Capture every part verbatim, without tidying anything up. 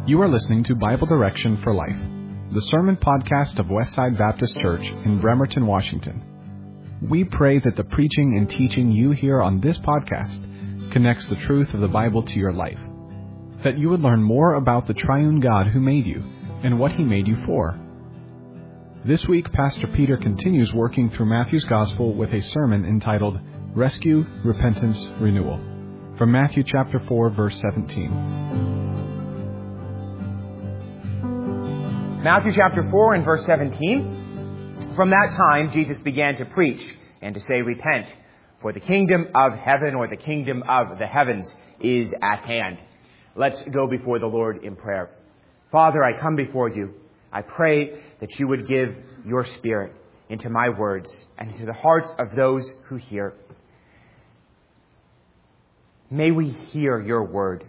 You are listening to Bible Direction for Life, the sermon podcast of Westside Baptist Church in Bremerton, Washington. We pray that the preaching and teaching you hear on this podcast connects the truth of the Bible to your life, that you would learn more about the triune God who made you and what He made you for. This week, Pastor Peter continues working through Matthew's Gospel with a sermon entitled Rescue, Repentance, Renewal, from Matthew chapter four, verse seventeen. Matthew chapter four and verse seventeen. From that time, Jesus began to preach and to say, "Repent, for the kingdom of heaven," or the kingdom of the heavens, is at hand. Let's go before the Lord in prayer. Father, I come before you. I pray that you would give your Spirit into my words and into the hearts of those who hear. May we hear your word.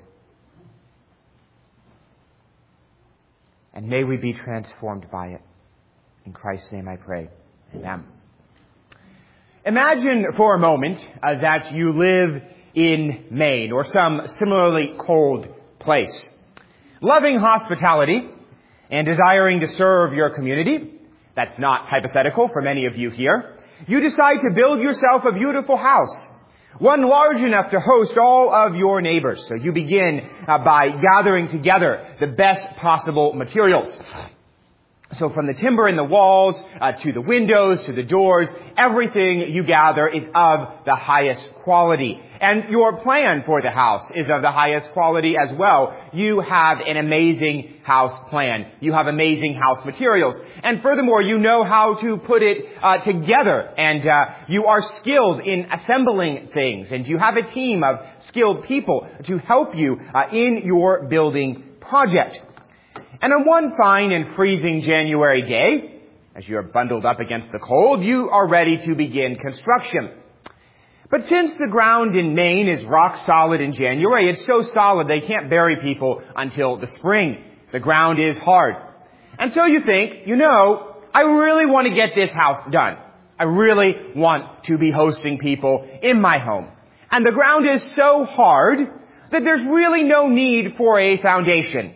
And may we be transformed by it. In Christ's name I pray. Amen. Imagine for a moment uh, that you live in Maine or some similarly cold place. Loving hospitality and desiring to serve your community, that's not hypothetical for many of you here, you decide to build yourself a beautiful house, one large enough to host all of your neighbors. So you begin uh, by gathering together the best possible materials. So from the timber in the walls, uh, to the windows, to the doors, everything you gather is of the highest quality. And your plan for the house is of the highest quality as well. You have an amazing house plan. You have amazing house materials. And furthermore, you know how to put it uh, together. And uh, you are skilled in assembling things. And you have a team of skilled people to help you uh, in your building project. And on one fine and freezing January day, as you are bundled up against the cold, you are ready to begin construction. But since the ground in Maine is rock solid in January, it's so solid they can't bury people until the spring. The ground is hard. And so you think, you know, I really want to get this house done. I really want to be hosting people in my home. And the ground is so hard that there's really no need for a foundation.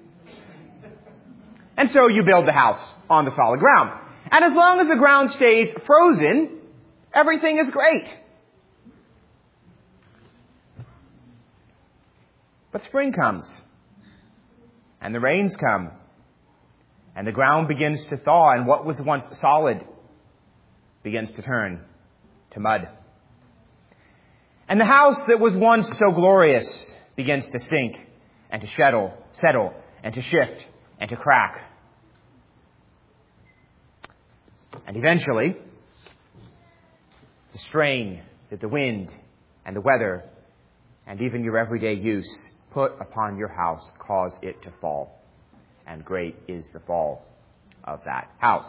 And so you build the house on the solid ground. And as long as the ground stays frozen, everything is great. But spring comes, and the rains come, and the ground begins to thaw, and what was once solid begins to turn to mud. And the house that was once so glorious begins to sink and to settle, settle and to shift and to crack. And eventually, the strain that the wind and the weather and even your everyday use put upon your house cause it to fall. And great is the fall of that house.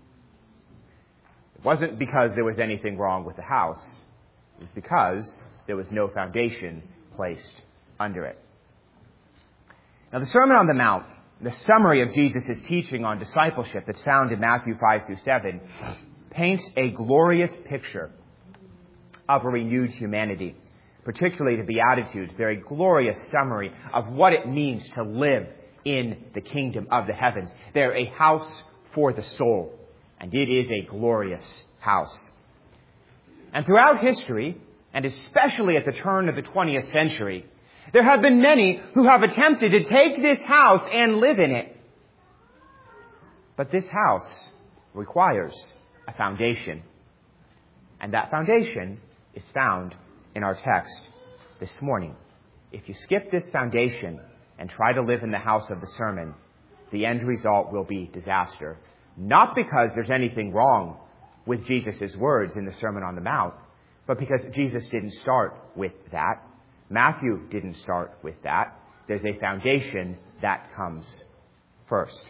It wasn't because there was anything wrong with the house. It was because there was no foundation placed under it. Now, the Sermon on the Mount, the summary of Jesus' teaching on discipleship that's found in Matthew five through seven, paints a glorious picture of a renewed humanity, particularly the Beatitudes. They're a glorious summary of what it means to live in the kingdom of the heavens. They're a house for the soul, and it is a glorious house. And throughout history, and especially at the turn of the twentieth century, there have been many who have attempted to take this house and live in it. But this house requires a foundation. And that foundation is found in our text this morning. If you skip this foundation and try to live in the house of the sermon, the end result will be disaster. Not because there's anything wrong with Jesus' words in the Sermon on the Mount, but because Jesus didn't start with that. Matthew didn't start with that. There's a foundation that comes first.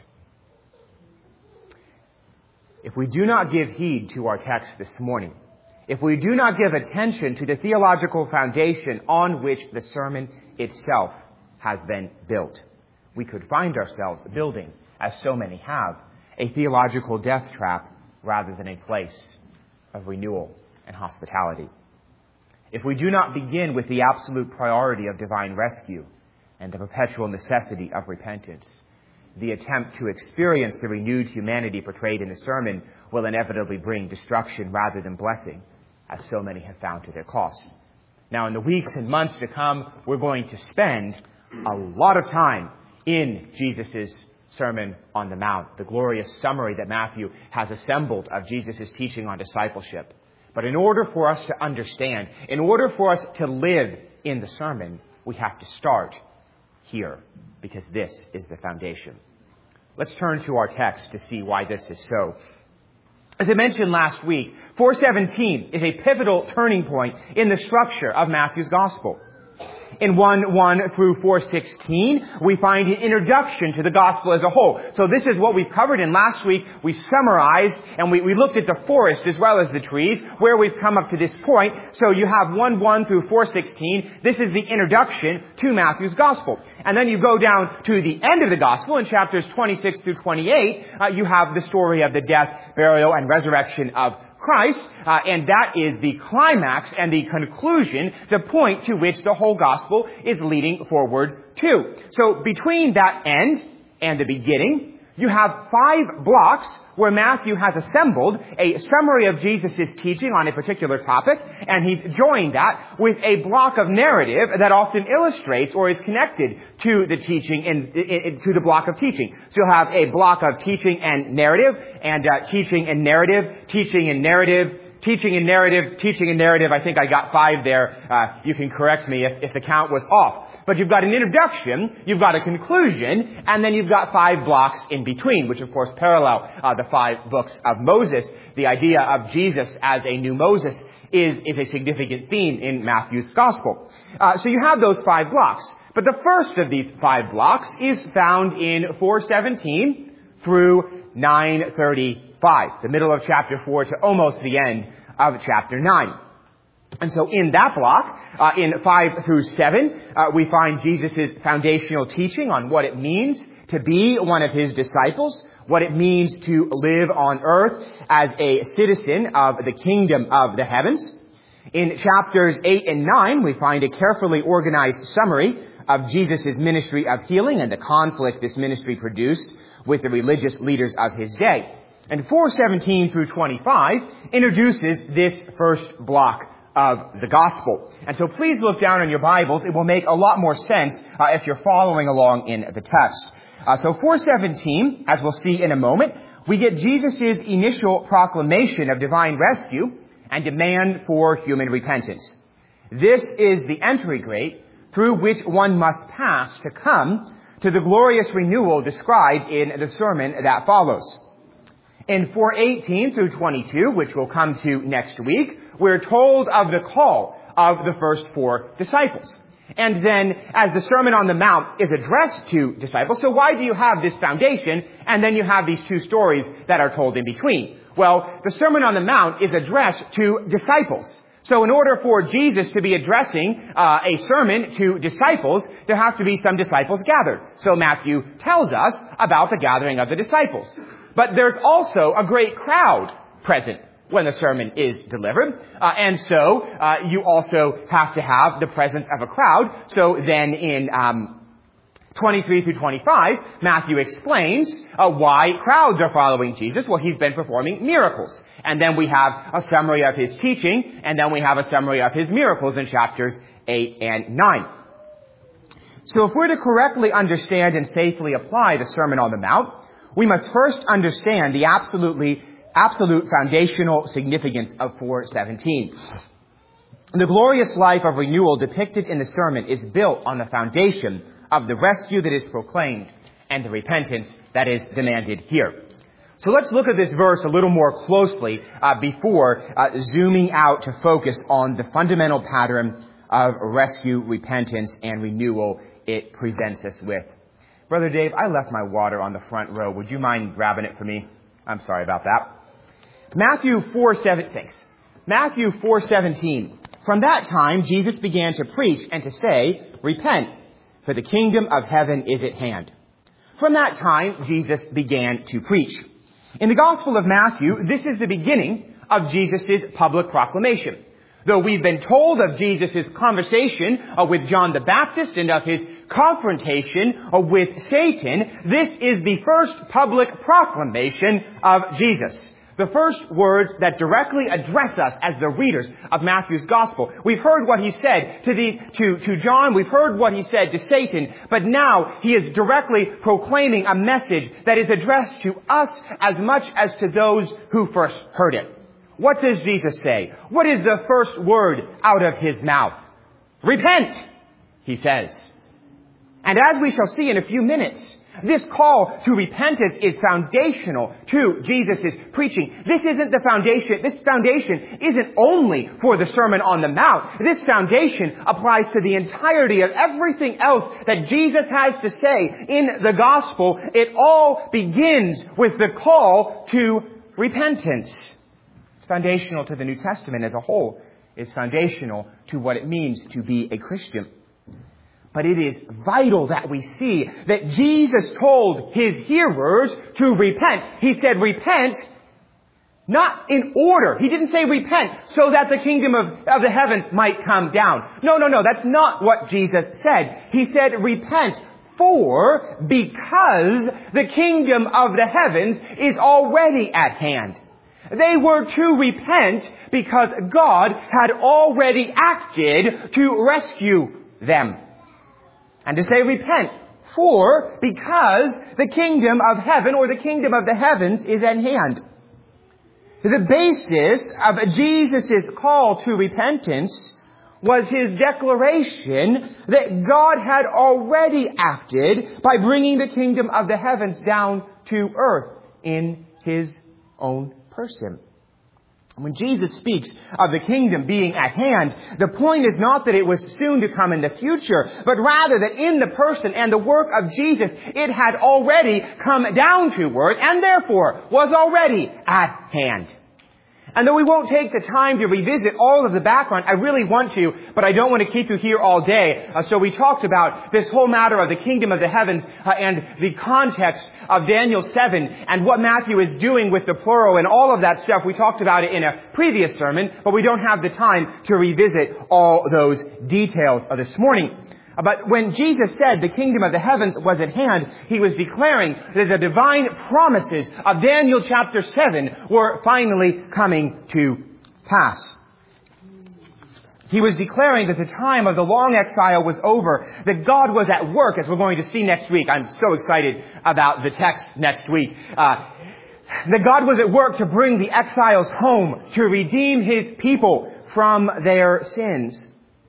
If we do not give heed to our text this morning, if we do not give attention to the theological foundation on which the sermon itself has been built, we could find ourselves building, as so many have, a theological death trap rather than a place of renewal and hospitality. If we do not begin with the absolute priority of divine rescue, and the perpetual necessity of repentance. The attempt to experience the renewed humanity portrayed in the sermon will inevitably bring destruction rather than blessing, as so many have found to their cost. Now, in the weeks and months to come, we're going to spend a lot of time in Jesus' Sermon on the Mount, the glorious summary that Matthew has assembled of Jesus' teaching on discipleship. But in order for us to understand, in order for us to live in the sermon, we have to start here, because this is the foundation. Let's turn to our text to see why this is so. As I mentioned last week, four seventeen is a pivotal turning point in the structure of Matthew's Gospel. In one one through four sixteen, we find an introduction to the Gospel as a whole. So this is what we've covered in last week. We summarized and we, we looked at the forest as well as the trees, where we've come up to this point. So you have one one through four sixteen. This is the introduction to Matthew's Gospel. And then you go down to the end of the Gospel in chapters twenty-six through twenty-eight. Uh, you have the story of the death, burial, and resurrection of Christ, uh, and that is the climax and the conclusion, the point to which the whole gospel is leading forward to. So between that end and the beginning, you have five blocks where Matthew has assembled a summary of Jesus' teaching on a particular topic, and he's joined that with a block of narrative that often illustrates or is connected to the teaching in, in, in to the block of teaching. So you'll have a block of teaching and narrative, and uh, teaching and narrative, teaching and narrative, teaching and narrative, teaching and narrative. I think I got five there. Uh, you can correct me if, if the count was off. But you've got an introduction, you've got a conclusion, and then you've got five blocks in between, which of course parallel uh, the five books of Moses. The idea of Jesus as a new Moses is, is a significant theme in Matthew's Gospel. Uh, so you have those five blocks. But the first of these five blocks is found in four seventeen through nine thirty-five, the middle of chapter four to almost the end of chapter nine. And so in that block, uh, in five through seven, uh, we find Jesus' foundational teaching on what it means to be one of his disciples, what it means to live on earth as a citizen of the kingdom of the heavens. In chapters eight and nine, we find a carefully organized summary of Jesus' ministry of healing and the conflict this ministry produced with the religious leaders of his day. And four seventeen through twenty-five introduces this first block of the gospel. And so please look down in your Bibles. It will make a lot more sense uh, if you're following along in the text. Uh, so four seventeen, as we'll see in a moment, we get Jesus' initial proclamation of divine rescue and demand for human repentance. This is the entry gate through which one must pass to come to the glorious renewal described in the sermon that follows. In four eighteen through twenty-two, which we'll come to next week, we're told of the call of the first four disciples. And then, as the Sermon on the Mount is addressed to disciples, so why do you have this foundation, and then you have these two stories that are told in between? Well, the Sermon on the Mount is addressed to disciples. So in order for Jesus to be addressing uh, a sermon to disciples, there have to be some disciples gathered. So Matthew tells us about the gathering of the disciples. But there's also a great crowd present when the sermon is delivered. Uh, and so uh, you also have to have the presence of a crowd. So then in um, twenty-three through twenty-five, Matthew explains uh, why crowds are following Jesus. Well, he's been performing miracles. And then we have a summary of his teaching, and then we have a summary of his miracles in chapters eight and nine. So if we're to correctly understand and safely apply the Sermon on the Mount, we must first understand the absolutely absolute foundational significance of four seventeen. The glorious life of renewal depicted in the sermon is built on the foundation of the rescue that is proclaimed and the repentance that is demanded here. So let's look at this verse a little more closely uh, before uh, zooming out to focus on the fundamental pattern of rescue, repentance, and renewal it presents us with. Brother Dave, I left my water on the front row. Would you mind grabbing it for me? I'm sorry about that. Matthew four seven, thanks. Matthew four seventeen. From that time, Jesus began to preach and to say, "Repent, for the kingdom of heaven is at hand." From that time, Jesus began to preach. In the Gospel of Matthew, this is the beginning of Jesus' public proclamation. Though we've been told of Jesus' conversation uh, with John the Baptist and of his confrontation with Satan, this is the first public proclamation of Jesus. The first words that directly address us as the readers of Matthew's Gospel. We've heard what he said to the, to, to John. We've heard what he said to Satan. But now he is directly proclaiming a message that is addressed to us as much as to those who first heard it. What does Jesus say? What is the first word out of his mouth? Repent, he says. And as we shall see in a few minutes, this call to repentance is foundational to Jesus' preaching. This isn't the foundation. This foundation isn't only for the Sermon on the Mount. This foundation applies to the entirety of everything else that Jesus has to say in the Gospel. It all begins with the call to repentance. It's foundational to the New Testament as a whole. It's foundational to what it means to be a Christian. But it is vital that we see that Jesus told his hearers to repent. He said repent, not in order. He didn't say repent so that the kingdom of, of the heavens might come down. No, no, no. That's not what Jesus said. He said repent for, because the kingdom of the heavens is already at hand. They were to repent because God had already acted to rescue them. And to say repent for, because the kingdom of heaven or the kingdom of the heavens is at hand. The basis of Jesus' call to repentance was his declaration that God had already acted by bringing the kingdom of the heavens down to earth in his own person. When Jesus speaks of the kingdom being at hand, the point is not that it was soon to come in the future, but rather that in the person and the work of Jesus, it had already come down to earth and therefore was already at hand. And though we won't take the time to revisit all of the background, I really want to, but I don't want to keep you here all day. Uh, so we talked about this whole matter of the kingdom of the heavens uh, and the context of Daniel seven and what Matthew is doing with the plural and all of that stuff. We talked about it in a previous sermon, but we don't have the time to revisit all those details uh, this morning. But when Jesus said the kingdom of the heavens was at hand, he was declaring that the divine promises of Daniel chapter seven were finally coming to pass. He was declaring that the time of the long exile was over, that God was at work, as we're going to see next week. I'm so excited about the text next week. Uh, that God was at work to bring the exiles home, to redeem his people from their sins.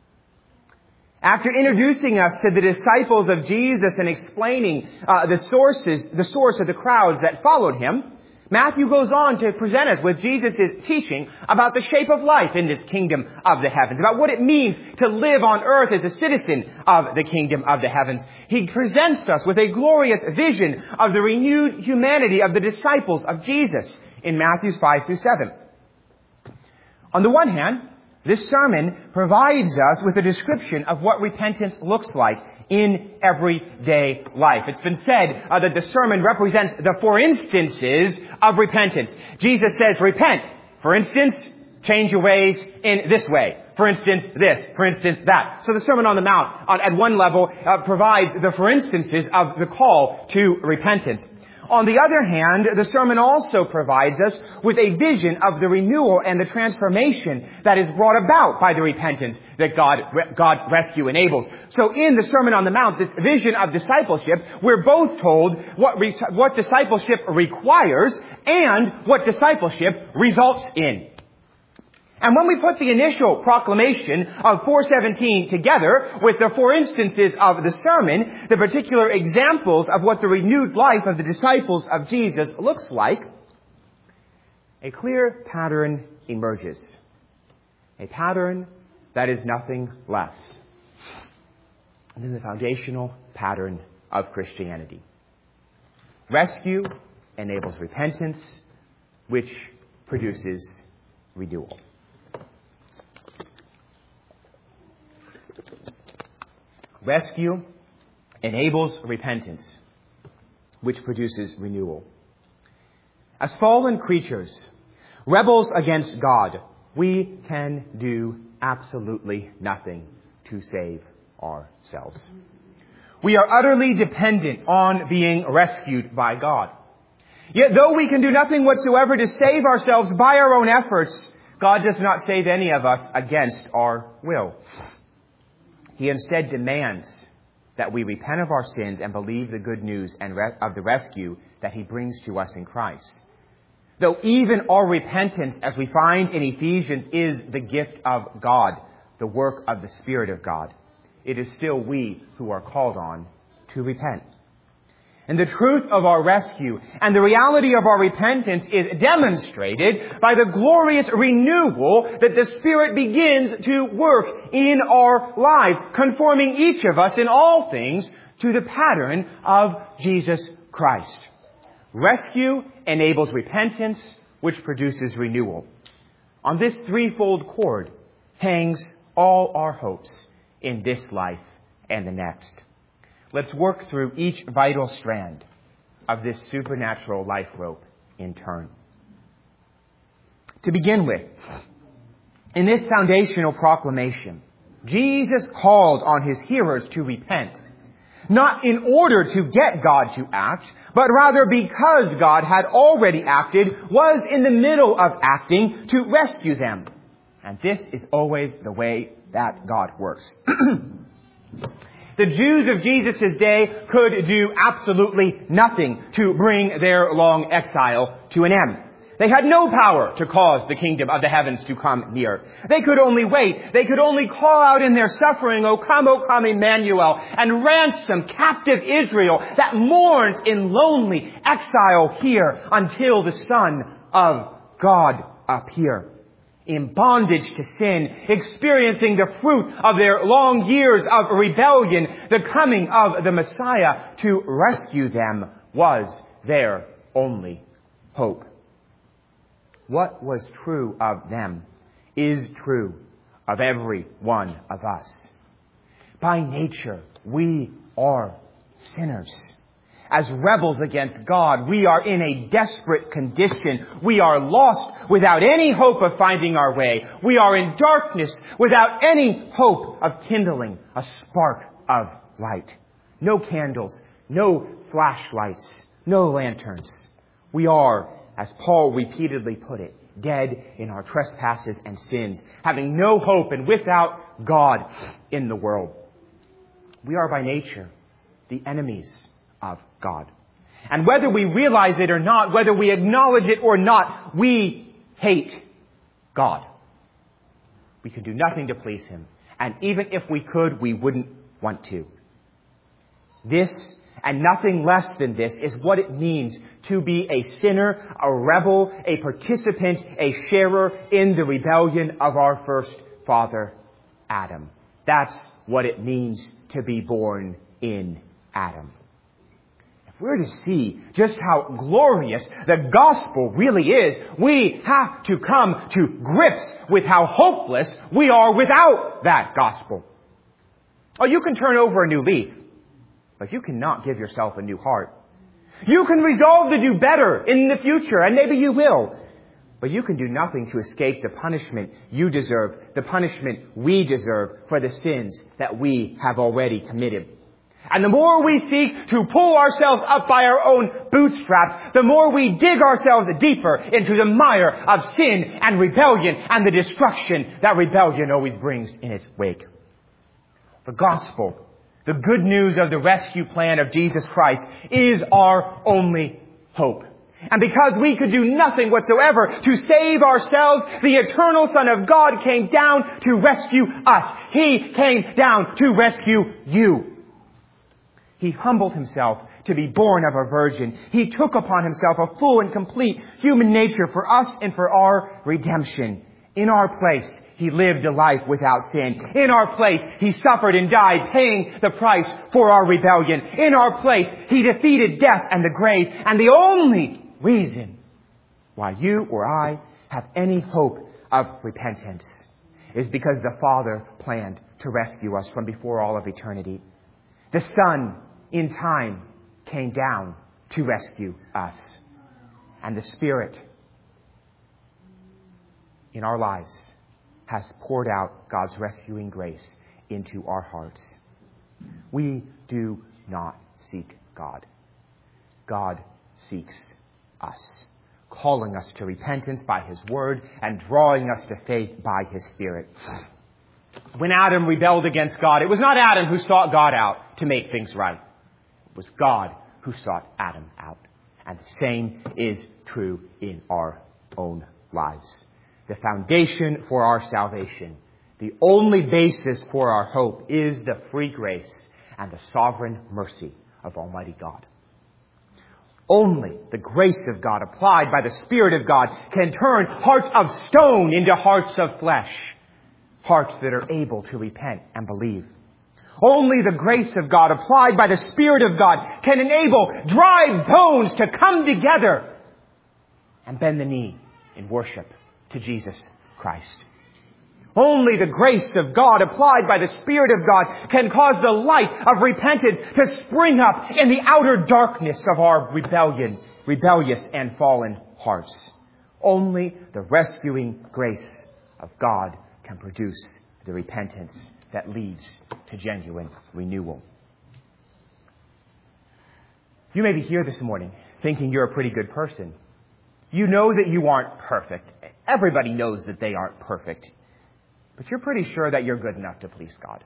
After introducing us to the disciples of Jesus and explaining uh, the sources, the source of the crowds that followed him, Matthew goes on to present us with Jesus' teaching about the shape of life in this kingdom of the heavens, about what it means to live on earth as a citizen of the kingdom of the heavens. He presents us with a glorious vision of the renewed humanity of the disciples of Jesus in Matthew five through seven. On the one hand, this sermon provides us with a description of what repentance looks like in everyday life. It's been said uh, that the sermon represents the for instances of repentance. Jesus says, repent. For instance, change your ways in this way. For instance, this. For instance, that. So the Sermon on the Mount, on, at one level, uh, provides the for instances of the call to repentance. On the other hand, the sermon also provides us with a vision of the renewal and the transformation that is brought about by the repentance that God, God's rescue enables. So in the Sermon on the Mount, this vision of discipleship, we're both told what, re- what discipleship requires and what discipleship results in. And when we put the initial proclamation of four seventeen together with the four instances of the sermon, the particular examples of what the renewed life of the disciples of Jesus looks like, a clear pattern emerges. A pattern that is nothing less than the foundational pattern of Christianity. Rescue enables repentance, which produces renewal. Rescue enables repentance, which produces renewal. As fallen creatures, rebels against God, we can do absolutely nothing to save ourselves. We are utterly dependent on being rescued by God. Yet though we can do nothing whatsoever to save ourselves by our own efforts, God does not save any of us against our will. He instead demands that we repent of our sins and believe the good news and re- of the rescue that He brings to us in Christ. Though even our repentance, as we find in Ephesians, is the gift of God, the work of the Spirit of God, it is still we who are called on to repent. And the truth of our rescue and the reality of our repentance is demonstrated by the glorious renewal that the Spirit begins to work in our lives, conforming each of us in all things to the pattern of Jesus Christ. Rescue enables repentance, which produces renewal. On this threefold cord hangs all our hopes in this life and the next. Let's work through each vital strand of this supernatural life rope in turn. To begin with, in this foundational proclamation, Jesus called on His hearers to repent, not in order to get God to act, but rather because God had already acted, was in the middle of acting to rescue them. And this is always the way that God works. The Jews of Jesus' day could do absolutely nothing to bring their long exile to an end. They had no power to cause the kingdom of the heavens to come near. They could only wait. They could only call out in their suffering, O come, O come, Emmanuel, and ransom captive Israel that mourns in lonely exile here until the Son of God appear. In bondage to sin, experiencing the fruit of their long years of rebellion, the coming of the Messiah to rescue them was their only hope. What was true of them is true of every one of us. By nature, we are sinners. As rebels against God, we are in a desperate condition. We are lost without any hope of finding our way. We are in darkness without any hope of kindling a spark of light. No candles, no flashlights, no lanterns. We are, as Paul repeatedly put it, dead in our trespasses and sins, having no hope and without God in the world. We are by nature the enemies of God. And whether we realize it or not, whether we acknowledge it or not, we hate God. We can do nothing to please Him. And even if we could, we wouldn't want to. This, and nothing less than this, is what it means to be a sinner, a rebel, a participant, a sharer in the rebellion of our first father, Adam. That's what it means to be born in Adam. If we're to see just how glorious the gospel really is, we have to come to grips with how hopeless we are without that gospel. Oh, you can turn over a new leaf, but you cannot give yourself a new heart. You can resolve to do better in the future, and maybe you will. But you can do nothing to escape the punishment you deserve, the punishment we deserve for the sins that we have already committed. And the more we seek to pull ourselves up by our own bootstraps, the more we dig ourselves deeper into the mire of sin and rebellion and the destruction that rebellion always brings in its wake. The gospel, the good news of the rescue plan of Jesus Christ, is our only hope. And because we could do nothing whatsoever to save ourselves, the eternal Son of God came down to rescue us. He came down to rescue you. He humbled Himself to be born of a virgin. He took upon Himself a full and complete human nature for us and for our redemption. In our place, He lived a life without sin. In our place, He suffered and died, paying the price for our rebellion. In our place, He defeated death and the grave. And the only reason why you or I have any hope of repentance is because the Father planned to rescue us from before all of eternity. The Son, in time, came down to rescue us. And the Spirit, in our lives, has poured out God's rescuing grace into our hearts. We do not seek God. God seeks us, calling us to repentance by His Word and drawing us to faith by His Spirit. When Adam rebelled against God, it was not Adam who sought God out to make things right. It was God who sought Adam out. And the same is true in our own lives. The foundation for our salvation, the only basis for our hope, is the free grace and the sovereign mercy of Almighty God. Only the grace of God applied by the Spirit of God can turn hearts of stone into hearts of flesh, hearts that are able to repent and believe. Only the grace of God applied by the Spirit of God can enable dry bones to come together and bend the knee in worship to Jesus Christ. Only the grace of God applied by the Spirit of God can cause the light of repentance to spring up in the outer darkness of our rebellion, rebellious and fallen hearts. Only the rescuing grace of God can produce the repentance that leads to genuine renewal. You may be here this morning thinking you're a pretty good person. You know that you aren't perfect. Everybody knows that they aren't perfect. But you're pretty sure that you're good enough to please God.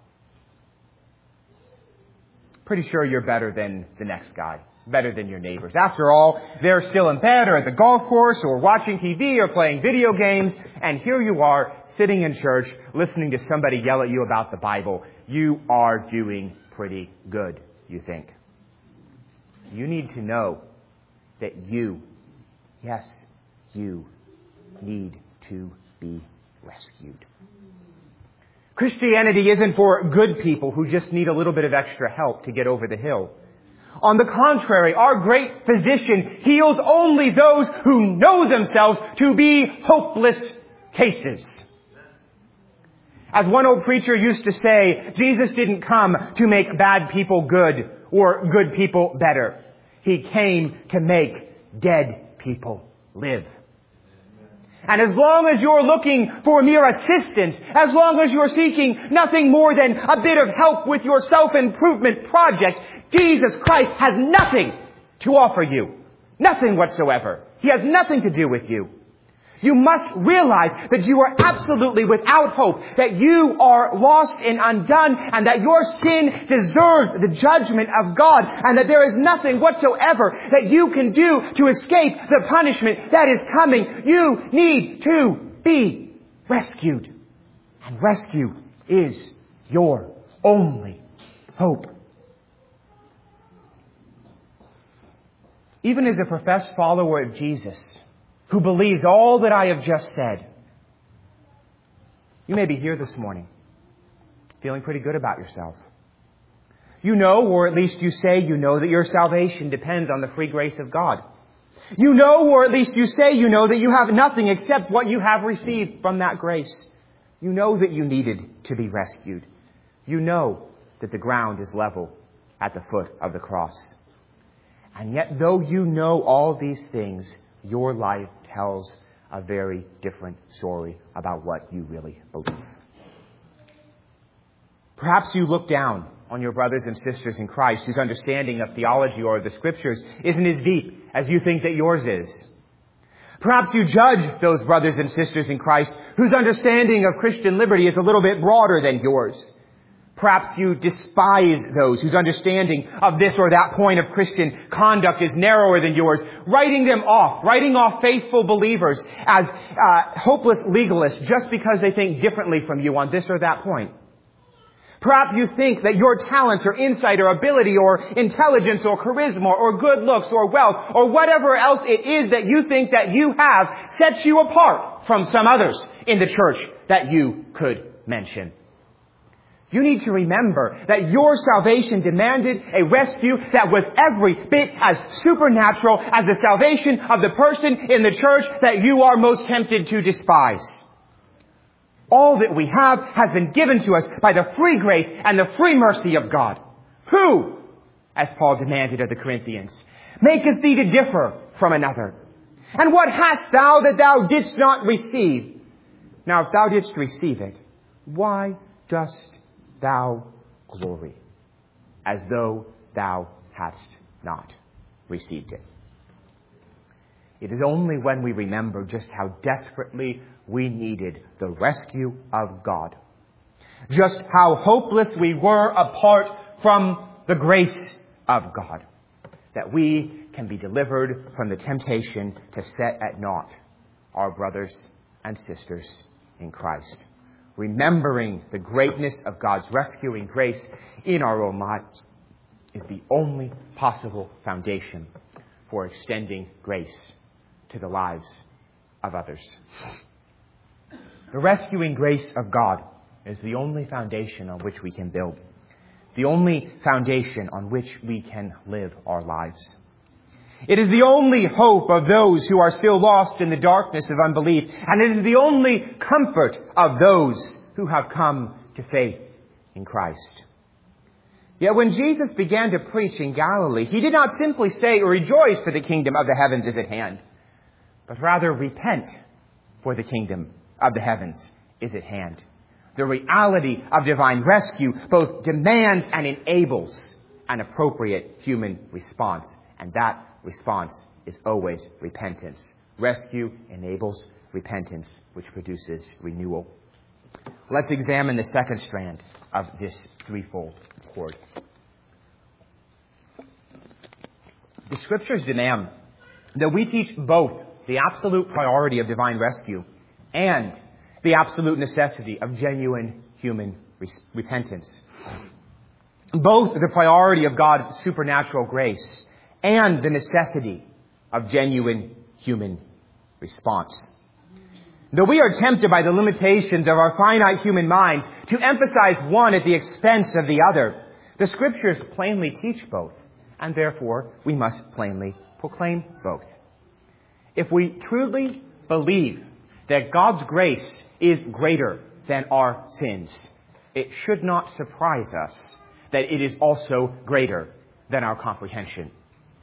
Pretty sure you're better than the next guy. Better than your neighbors. After all, they're still in bed or at the golf course or watching T V or playing video games. And here you are sitting in church listening to somebody yell at you about the Bible. You are doing pretty good, you think. You need to know that you, yes, you need to be rescued. Christianity isn't for good people who just need a little bit of extra help to get over the hill. On the contrary, our great physician heals only those who know themselves to be hopeless cases. As one old preacher used to say, Jesus didn't come to make bad people good or good people better. He came to make dead people live. And as long as you're looking for mere assistance, as long as you're seeking nothing more than a bit of help with your self-improvement project, Jesus Christ has nothing to offer you. Nothing whatsoever. He has nothing to do with you. You must realize that you are absolutely without hope, that you are lost and undone, and that your sin deserves the judgment of God, and that there is nothing whatsoever that you can do to escape the punishment that is coming. You need to be rescued. And rescue is your only hope. Even as a professed follower of Jesus, who believes all that I have just said, you may be here this morning feeling pretty good about yourself. You know, or at least you say you know, that your salvation depends on the free grace of God. You know, or at least you say you know, that you have nothing except what you have received from that grace. You know that you needed to be rescued. You know that the ground is level at the foot of the cross. And yet, though you know all these things, your life tells a very different story about what you really believe. Perhaps you look down on your brothers and sisters in Christ whose understanding of theology or the Scriptures isn't as deep as you think that yours is. Perhaps you judge those brothers and sisters in Christ whose understanding of Christian liberty is a little bit broader than yours. Perhaps you despise those whose understanding of this or that point of Christian conduct is narrower than yours, writing them off, writing off faithful believers as uh, hopeless legalists just because they think differently from you on this or that point. Perhaps you think that your talents or insight or ability or intelligence or charisma or good looks or wealth or whatever else it is that you think that you have sets you apart from some others in the church that you could mention. You need to remember that your salvation demanded a rescue that was every bit as supernatural as the salvation of the person in the church that you are most tempted to despise. All that we have has been given to us by the free grace and the free mercy of God. Who, as Paul demanded of the Corinthians, maketh thee to differ from another? And what hast thou that thou didst not receive? Now, if thou didst receive it, why dost thou glory? as though thou hadst not received it. It is only when we remember just how desperately we needed the rescue of God, just how hopeless we were apart from the grace of God, that we can be delivered from the temptation to set at naught our brothers and sisters in Christ. Remembering the greatness of God's rescuing grace in our own lives is the only possible foundation for extending grace to the lives of others. The rescuing grace of God is the only foundation on which we can build, the only foundation on which we can live our lives. It is the only hope of those who are still lost in the darkness of unbelief, and it is the only comfort of those who have come to faith in Christ. Yet when Jesus began to preach in Galilee, he did not simply say, "Rejoice, for the kingdom of the heavens is at hand," but rather, "Repent, for the kingdom of the heavens is at hand." The reality of divine rescue both demands and enables an appropriate human response, and that response is always repentance. Rescue enables repentance, which produces renewal. Let's examine the second strand of this threefold cord. The Scriptures demand that we teach both the absolute priority of divine rescue and the absolute necessity of genuine human repentance. Both the priority of God's supernatural grace and the necessity of genuine human response. Though we are tempted by the limitations of our finite human minds to emphasize one at the expense of the other, the Scriptures plainly teach both, and therefore we must plainly proclaim both. If we truly believe that God's grace is greater than our sins, it should not surprise us that it is also greater than our comprehension.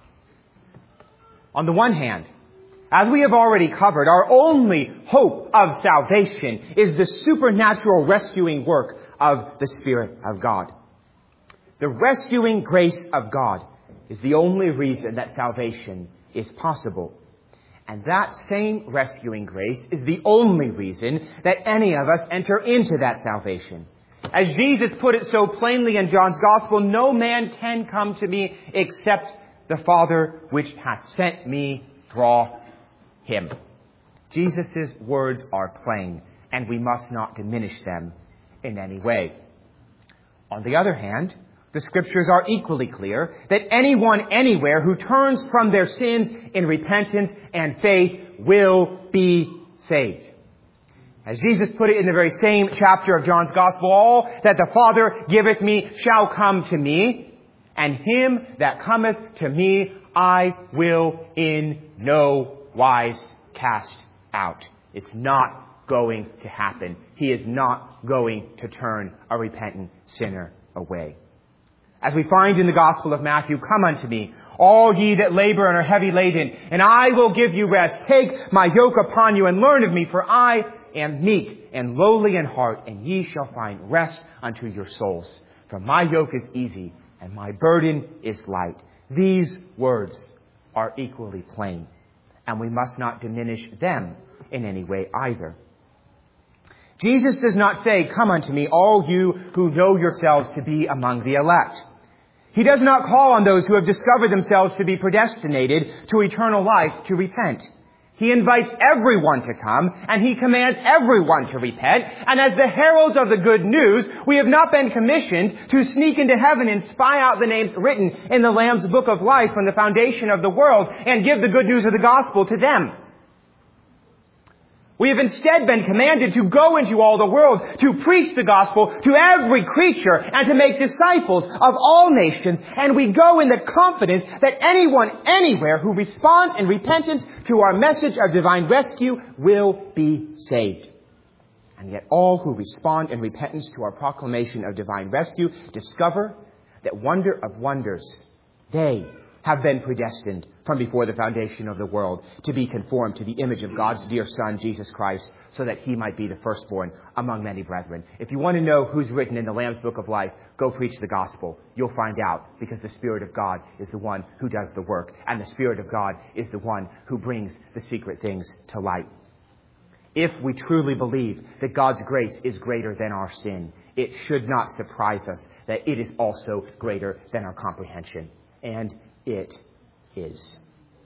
On the one hand, as we have already covered, our only hope of salvation is the supernatural rescuing work of the Spirit of God. The rescuing grace of God is the only reason that salvation is possible. And that same rescuing grace is the only reason that any of us enter into that salvation. As Jesus put it so plainly in John's Gospel, "No man can come to me except the Father which hath sent me draw him." Jesus' words are plain, and we must not diminish them in any way. On the other hand, the Scriptures are equally clear that anyone anywhere who turns from their sins in repentance and faith will be saved. As Jesus put it in the very same chapter of John's Gospel, "All that the Father giveth me shall come to me, and him that cometh to me I will in no wise cast out." It's not going to happen. He is not going to turn a repentant sinner away. As we find in the Gospel of Matthew, "Come unto me, all ye that labor and are heavy laden, and I will give you rest. Take my yoke upon you and learn of me, for I am meek and lowly in heart, and ye shall find rest unto your souls. For my yoke is easy and my burden is light." These words are equally plain, and we must not diminish them in any way either. Jesus does not say, "Come unto me, all you who know yourselves to be among the elect." He does not call on those who have discovered themselves to be predestinated to eternal life to repent. He invites everyone to come, and he commands everyone to repent. And as the heralds of the good news, we have not been commissioned to sneak into heaven and spy out the names written in the Lamb's book of life from the foundation of the world and give the good news of the gospel to them. We have instead been commanded to go into all the world, to preach the gospel to every creature, and to make disciples of all nations. And we go in the confidence that anyone, anywhere, who responds in repentance to our message of divine rescue will be saved. And yet all who respond in repentance to our proclamation of divine rescue discover that, wonder of wonders, they have been predestined from before the foundation of the world to be conformed to the image of God's dear Son, Jesus Christ, so that he might be the firstborn among many brethren. If you want to know who's written in the Lamb's Book of Life, go preach the gospel. You'll find out, because the Spirit of God is the one who does the work, and the Spirit of God is the one who brings the secret things to light. If we truly believe that God's grace is greater than our sin, it should not surprise us that it is also greater than our comprehension. And it is.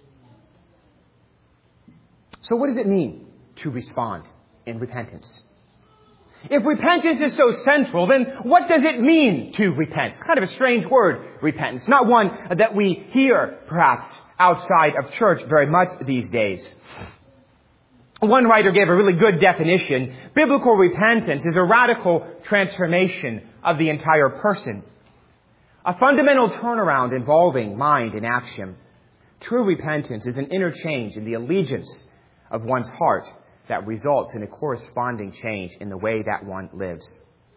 So what does it mean to respond in repentance? If repentance is so central, then what does it mean to repent? It's kind of a strange word, repentance. Not one that we hear, perhaps, outside of church very much these days. One writer gave a really good definition. Biblical repentance is a radical transformation of the entire person. A fundamental turnaround involving mind and action. True repentance is an interchange in the allegiance of one's heart that results in a corresponding change in the way that one lives.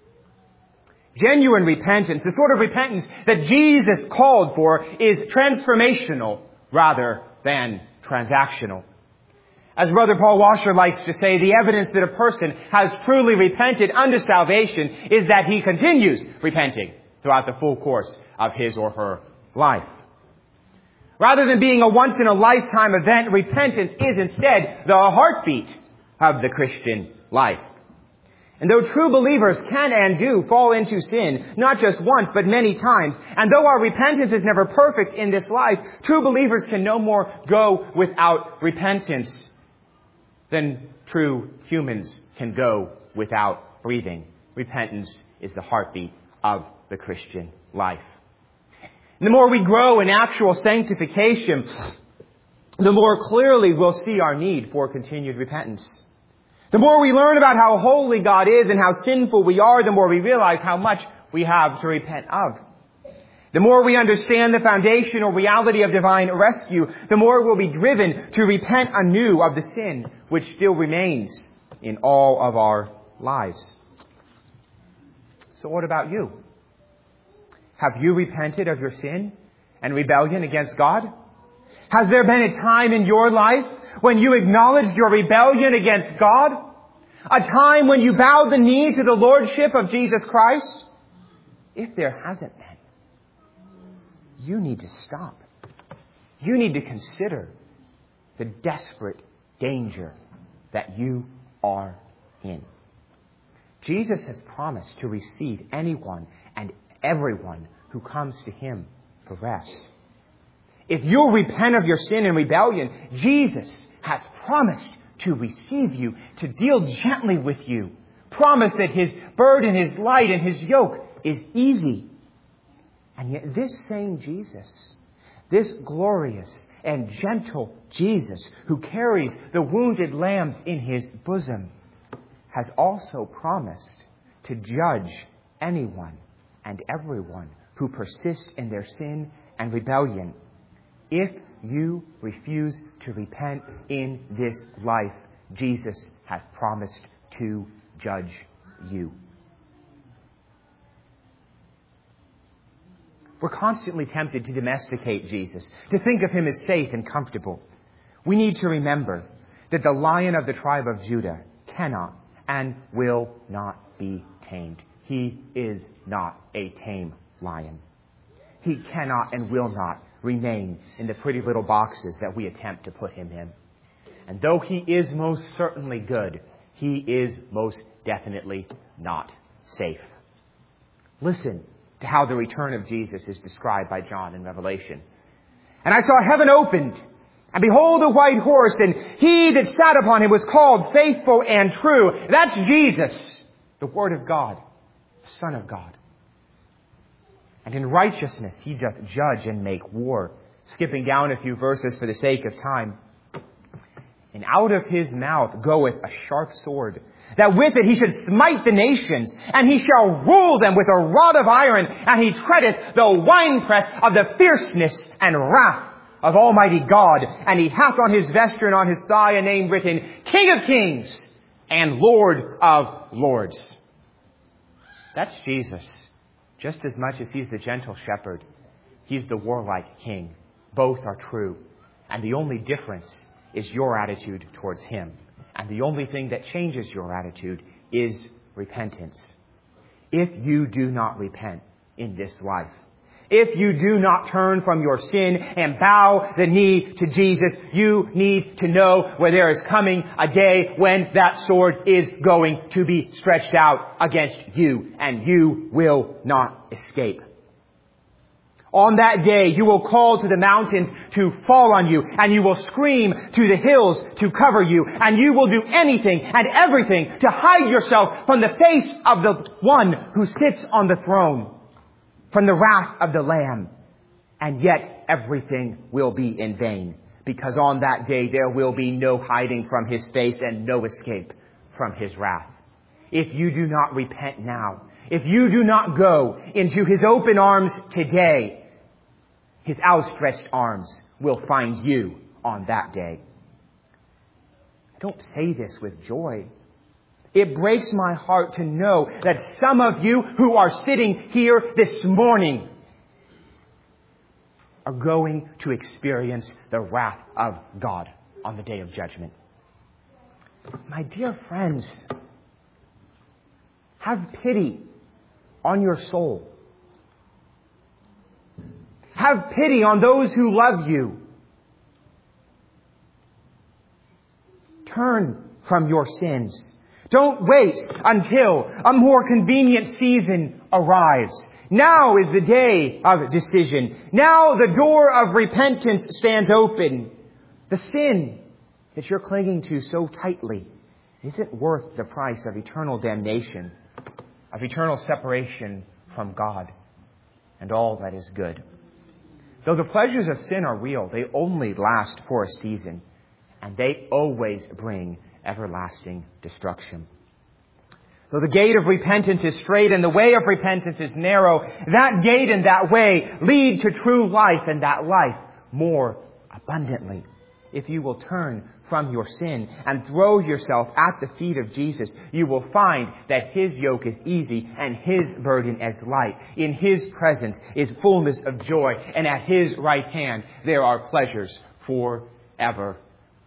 Genuine repentance, the sort of repentance that Jesus called for, is transformational rather than transactional. As Brother Paul Washer likes to say, the evidence that a person has truly repented unto salvation is that he continues repenting throughout the full course of his or her life. Rather than being a once-in-a-lifetime event, repentance is instead the heartbeat of the Christian life. And though true believers can and do fall into sin, not just once, but many times, and though our repentance is never perfect in this life, true believers can no more go without repentance than true humans can go without breathing. Repentance is the heartbeat of the Christian life. And the more we grow in actual sanctification, the more clearly we'll see our need for continued repentance. The more we learn about how holy God is and how sinful we are, the more we realize how much we have to repent of. The more we understand the foundational reality of divine rescue, the more we'll be driven to repent anew of the sin which still remains in all of our lives. So what about you? Have you repented of your sin and rebellion against God? Has there been a time in your life when you acknowledged your rebellion against God? A time when you bowed the knee to the Lordship of Jesus Christ? If there hasn't been, you need to stop. You need to consider the desperate danger that you are in. Jesus has promised to receive anyone and everyone who comes to him for rest. If you'll repent of your sin and rebellion, Jesus has promised to receive you, to deal gently with you. Promised that his burden is light and his yoke is easy. And yet this same Jesus, this glorious and gentle Jesus who carries the wounded lambs in his bosom, has also promised to judge anyone and everyone who persists in their sin and rebellion. If you refuse to repent in this life, Jesus has promised to judge you. We're constantly tempted to domesticate Jesus, to think of him as safe and comfortable. We need to remember that the Lion of the tribe of Judah cannot and will not be tamed. He is not a tame lion. He cannot and will not remain in the pretty little boxes that we attempt to put him in. And though he is most certainly good, he is most definitely not safe. Listen to how the return of Jesus is described by John in Revelation. And I saw heaven opened, and behold a white horse, and he that sat upon him was called Faithful and True. That's Jesus, the Word of God, the Son of God. And in righteousness he doth judge and make war. Skipping down a few verses for the sake of time. And out of his mouth goeth a sharp sword, that with it he should smite the nations, and he shall rule them with a rod of iron, and he treadeth the winepress of the fierceness and wrath of Almighty God. And he hath on his vesture and on his thigh a name written, King of Kings and Lord of Lords. That's Jesus. Just as much as he's the gentle shepherd, he's the warlike king Both are true. And the only difference is your attitude towards Him. And the only thing that changes your attitude is repentance. If you do not repent in this life, if you do not turn from your sin and bow the knee to Jesus, you need to know where there is coming a day when that sword is going to be stretched out against you, and you will not escape. On that day, you will call to the mountains to fall on you, and you will scream to the hills to cover you, and you will do anything and everything to hide yourself from the face of the one who sits on the throne, from the wrath of the Lamb. And yet everything will be in vain, because on that day there will be no hiding from His face and no escape from His wrath. If you do not repent now, if you do not go into His open arms today, His outstretched arms will find you on that day. I don't say this with joy. It breaks my heart to know that some of you who are sitting here this morning are going to experience the wrath of God on the day of judgment. My dear friends, have pity on your soul. Have pity on those who love you. Turn from your sins. Don't wait until a more convenient season arrives. Now is the day of decision. Now the door of repentance stands open. The sin that you're clinging to so tightly isn't worth the price of eternal damnation, of eternal separation from God and all that is good. Though the pleasures of sin are real, they only last for a season, and they always bring everlasting destruction. Though the gate of repentance is straight and the way of repentance is narrow, that gate and that way lead to true life, and that life more abundantly. If you will turn from your sin and throw yourself at the feet of Jesus, you will find that His yoke is easy and His burden is light. In His presence is fullness of joy, and at His right hand there are pleasures forevermore.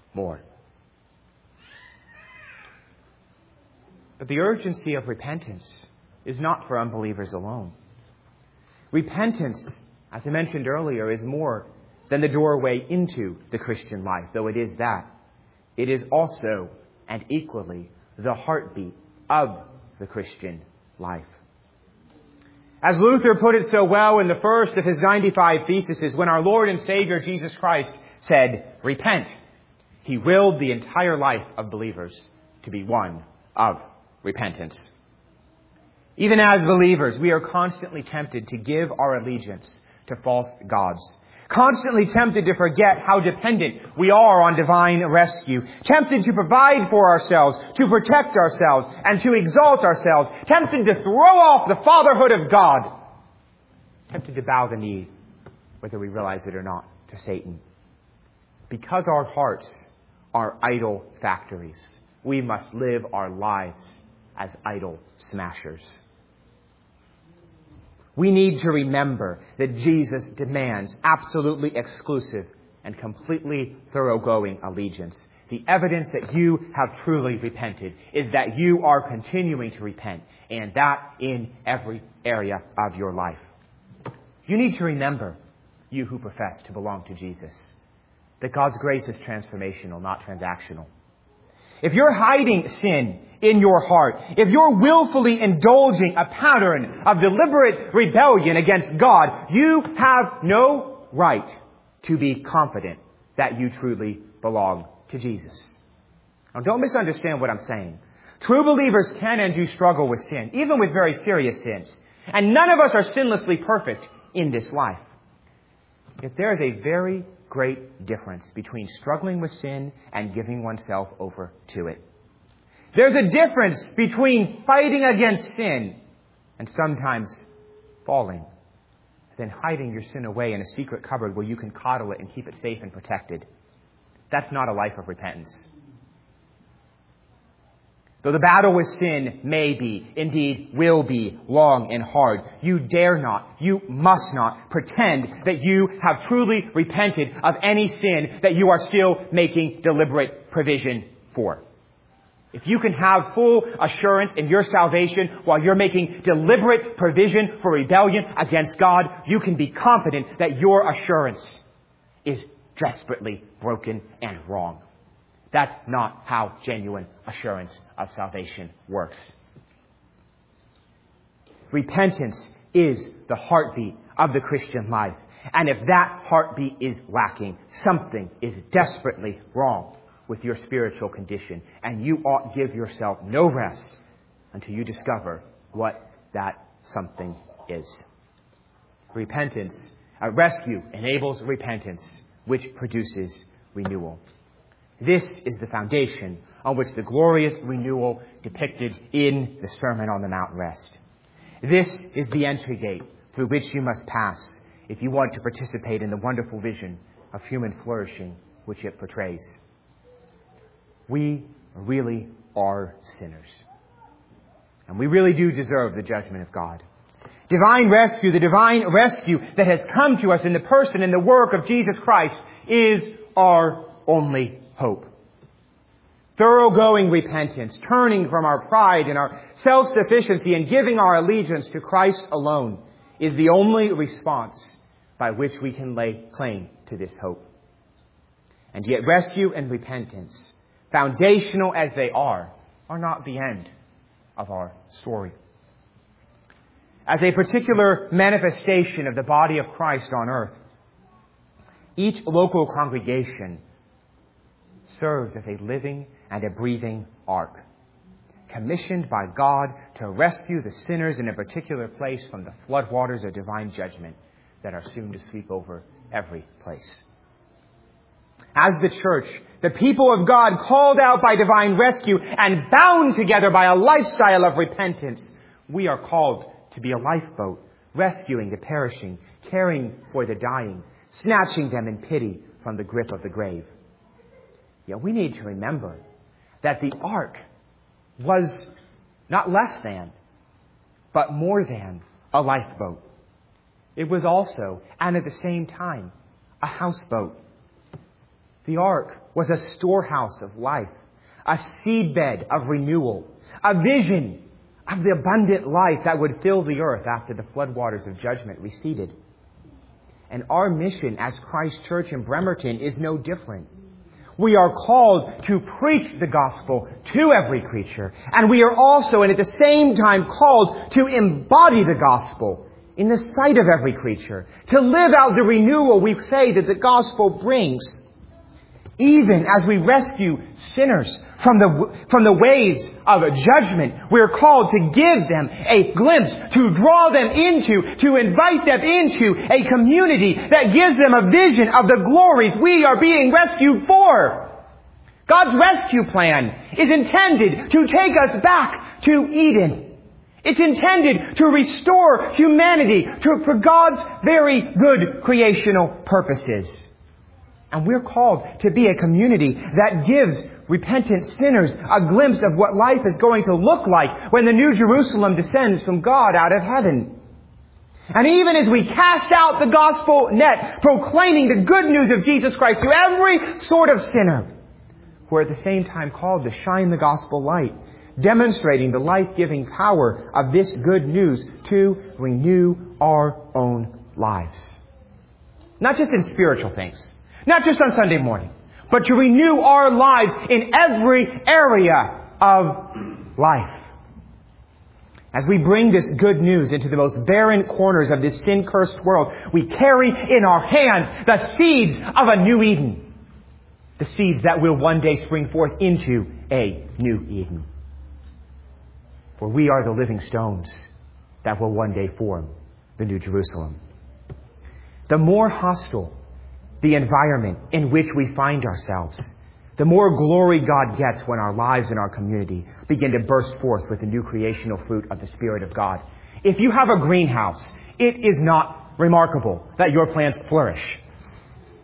But the urgency of repentance is not for unbelievers alone. Repentance, as I mentioned earlier, is more than the doorway into the Christian life, though it is that. It is also, and equally, the heartbeat of the Christian life. As Luther put it so well in the first of his ninety-five theses, when our Lord and Savior Jesus Christ said, "Repent," He willed the entire life of believers to be one of repentance. Even as believers, we are constantly tempted to give our allegiance to false gods. Constantly tempted to forget how dependent we are on divine rescue. Tempted to provide for ourselves, to protect ourselves, and to exalt ourselves. Tempted to throw off the fatherhood of God. Tempted to bow the knee, whether we realize it or not, to Satan. Because our hearts are idol factories, we must live our lives as idol smashers. We need to remember that Jesus demands absolutely exclusive and completely thoroughgoing allegiance. The evidence that you have truly repented is that you are continuing to repent, and that in every area of your life. You need to remember, you who profess to belong to Jesus, that God's grace is transformational, not transactional. If you're hiding sin in your heart, if you're willfully indulging a pattern of deliberate rebellion against God, you have no right to be confident that you truly belong to Jesus. Now, don't misunderstand what I'm saying. True believers can and do struggle with sin, even with very serious sins. And none of us are sinlessly perfect in this life. Yet there is a very great difference between struggling with sin and giving oneself over to it. There's a difference between fighting against sin and sometimes falling, than hiding your sin away in a secret cupboard where you can coddle it and keep it safe and protected. That's not a life of repentance. Though the battle with sin may be, indeed will be, long and hard, you dare not, you must not pretend that you have truly repented of any sin that you are still making deliberate provision for. If you can have full assurance in your salvation while you're making deliberate provision for rebellion against God, you can be confident that your assurance is desperately broken and wrong. That's not how genuine assurance of salvation works. Repentance is the heartbeat of the Christian life. And if that heartbeat is lacking, something is desperately wrong with your spiritual condition. And you ought give yourself no rest until you discover what that something is. Repentance, a rescue enables repentance, which produces renewal. This is the foundation on which the glorious renewal depicted in the Sermon on the Mount rests. This is the entry gate through which you must pass if you want to participate in the wonderful vision of human flourishing which it portrays. We really are sinners. And we really do deserve the judgment of God. Divine rescue, the divine rescue that has come to us in the person and the work of Jesus Christ is our only hope. Thoroughgoing repentance, turning from our pride and our self-sufficiency and giving our allegiance to Christ alone is the only response by which we can lay claim to this hope. And yet rescue and repentance, foundational as they are, are not the end of our story. As a particular manifestation of the body of Christ on earth, each local congregation serves as a living and a breathing ark, commissioned by God to rescue the sinners in a particular place from the floodwaters of divine judgment that are soon to sweep over every place. As the church, the people of God called out by divine rescue and bound together by a lifestyle of repentance, we are called to be a lifeboat, rescuing the perishing, caring for the dying, snatching them in pity from the grip of the grave. Yet we need to remember that the ark was not less than, but more than a lifeboat. It was also, and at the same time, a houseboat. The ark was a storehouse of life, a seedbed of renewal, a vision of the abundant life that would fill the earth after the floodwaters of judgment receded. And our mission as Christ Church in Bremerton is no different. We are called to preach the gospel to every creature. And we are also, and at the same time, called to embody the gospel in the sight of every creature. To live out the renewal we say that the gospel brings. Even as we rescue sinners from the, from the waves of judgment, we're called to give them a glimpse, to draw them into, to invite them into a community that gives them a vision of the glories we are being rescued for. God's rescue plan is intended to take us back to Eden. It's intended to restore humanity to, for God's very good creational purposes. And we're called to be a community that gives repentant sinners a glimpse of what life is going to look like when the New Jerusalem descends from God out of heaven. And even as we cast out the gospel net, proclaiming the good news of Jesus Christ to every sort of sinner, we're at the same time called to shine the gospel light, demonstrating the life-giving power of this good news to renew our own lives. Not just in spiritual things. Not just on Sunday morning, but to renew our lives in every area of life. As we bring this good news into the most barren corners of this sin-cursed world, we carry in our hands the seeds of a new Eden. The seeds that will one day spring forth into a new Eden. For we are the living stones that will one day form the New Jerusalem. The more hostile the environment in which we find ourselves, the more glory God gets when our lives and our community begin to burst forth with the new creational fruit of the Spirit of God. If you have a greenhouse, it is not remarkable that your plants flourish.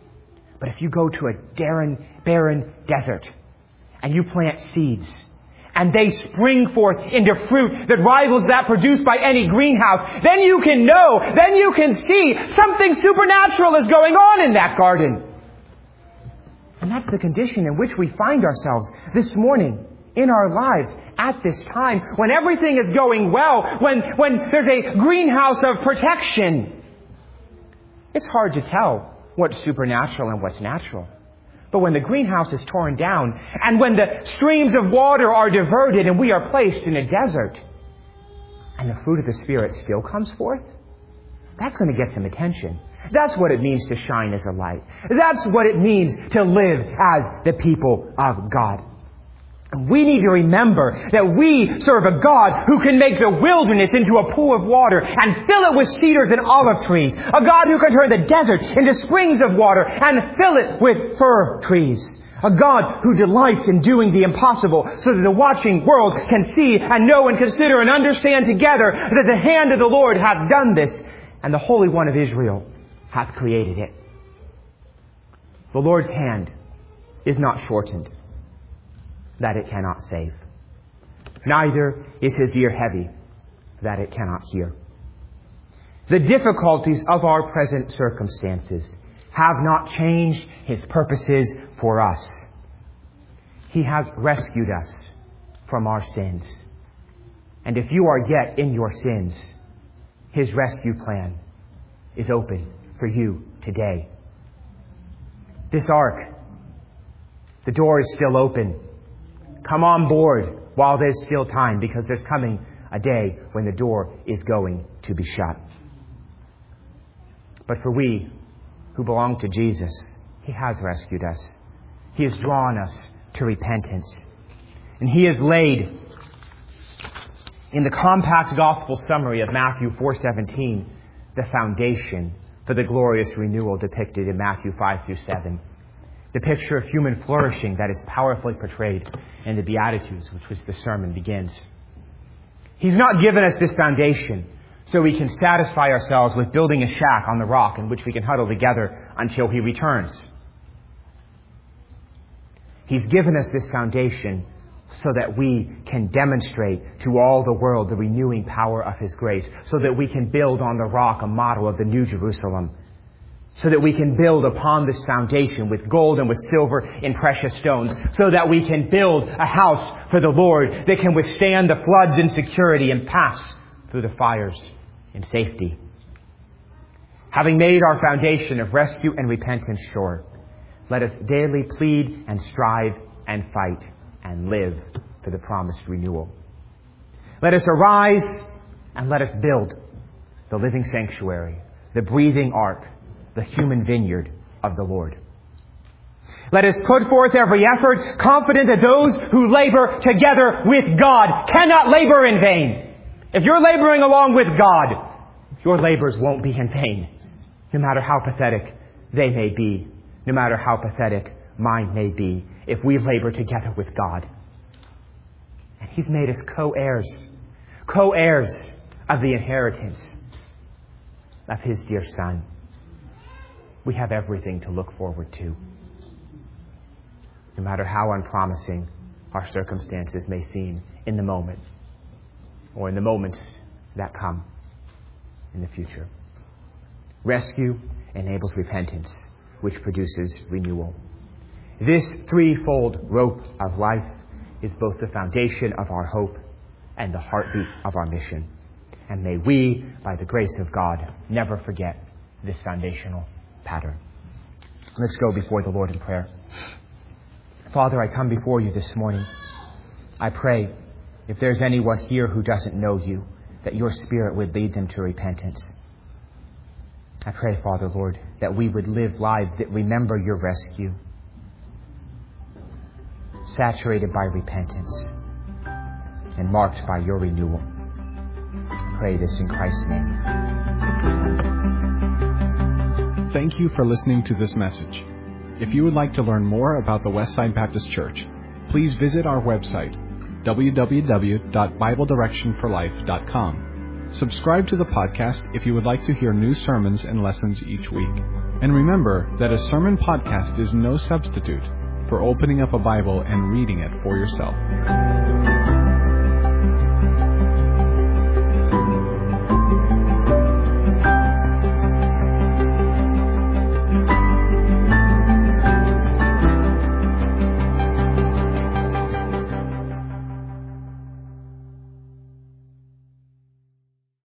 But if you go to a barren, barren desert and you plant seeds and they spring forth into fruit that rivals that produced by any greenhouse, then you can know, then you can see something supernatural is going on in that garden. And that's the condition in which we find ourselves this morning in our lives at this time, when everything is going well, when, when there's a greenhouse of protection. It's hard to tell what's supernatural and what's natural. But when the greenhouse is torn down, and when the streams of water are diverted and we are placed in a desert, and the fruit of the Spirit still comes forth, that's going to get some attention. That's what it means to shine as a light. That's what it means to live as the people of God. We need to remember that we serve a God who can make the wilderness into a pool of water and fill it with cedars and olive trees. A God who can turn the desert into springs of water and fill it with fir trees. A God who delights in doing the impossible so that the watching world can see and know and consider and understand together that the hand of the Lord hath done this and the Holy One of Israel hath created it. The Lord's hand is not shortened, that it cannot save. Neither is his ear heavy, that it cannot hear. The difficulties of our present circumstances have not changed his purposes for us. He has rescued us from our sins. And if you are yet in your sins, his rescue plan is open for you today. This ark, the door is still open. Come on board while there's still time, because there's coming a day when the door is going to be shut. But for we who belong to Jesus, he has rescued us. He has drawn us to repentance. And he has laid in the compact gospel summary of Matthew four seventeen the foundation for the glorious renewal depicted in Matthew five through seven. The picture of human flourishing that is powerfully portrayed in the Beatitudes, which was the sermon begins. He's not given us this foundation so we can satisfy ourselves with building a shack on the rock in which we can huddle together until he returns. He's given us this foundation so that we can demonstrate to all the world the renewing power of his grace, so that we can build on the rock a model of the New Jerusalem, so that we can build upon this foundation with gold and with silver and precious stones, so that we can build a house for the Lord that can withstand the floods in security and pass through the fires in safety. Having made our foundation of rescue and repentance sure, let us daily plead and strive and fight and live for the promised renewal. Let us arise and let us build the living sanctuary, the breathing ark, the human vineyard of the Lord. Let us put forth every effort, confident that those who labor together with God cannot labor in vain. If you're laboring along with God, your labors won't be in vain, no matter how pathetic they may be, no matter how pathetic mine may be, if we labor together with God. And he's made us co-heirs, co-heirs of the inheritance of his dear Son. We have everything to look forward to. No matter how unpromising our circumstances may seem in the moment, or in the moments that come in the future. Rescue enables repentance, which produces renewal. This threefold rope of life is both the foundation of our hope and the heartbeat of our mission. And may we, by the grace of God, never forget this foundational pattern. Let's go before the Lord in prayer. Father, I come before you this morning. I pray, if there's anyone here who doesn't know you, that your Spirit would lead them to repentance. I pray, Father, Lord, that we would live lives that remember your rescue, saturated by repentance and marked by your renewal. I pray this in Christ's name. Thank you for listening to this message. If you would like to learn more about the Westside Baptist Church, please visit our website, w w w dot bible direction for life dot com. Subscribe to the podcast if you would like to hear new sermons and lessons each week. And remember that a sermon podcast is no substitute for opening up a Bible and reading it for yourself.